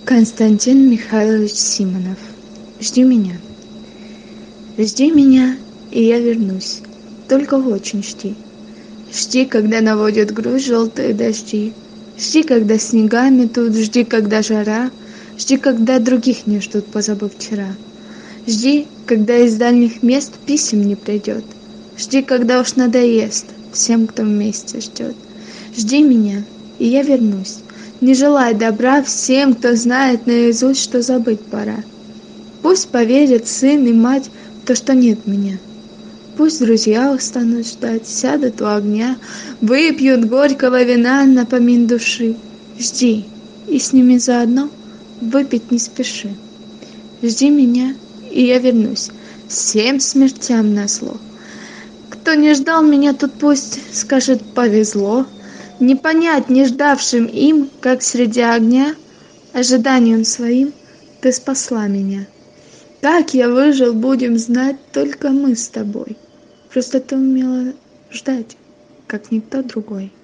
Константин Михайлович Симонов. Жди меня. Жди меня, и я вернусь. Только очень жди. Жди, когда наводят грусть желтые дожди. Жди, когда снега метут. Жди, когда жара. Жди, когда других не ждут, позабыв вчера. Жди, когда из дальних мест писем не придет. Жди, когда уж надоест всем, кто вместе ждет. Жди меня, и я вернусь. Не желай добра всем, кто знает наизусть, что забыть пора. Пусть поверят сын и мать в то, что нет меня. Пусть друзья устанут ждать, сядут у огня, выпьют горького вина на помин души. Жди, и с ними заодно выпить не спеши. Жди меня, и я вернусь, всем смертям назло. Кто не ждал меня, тот пусть скажет повезло. Не понять не ждавшим им, как среди огня, ожиданием своим ты спасла меня. Как я выжил, будем знать только мы с тобой. Просто ты умела ждать, как никто другой.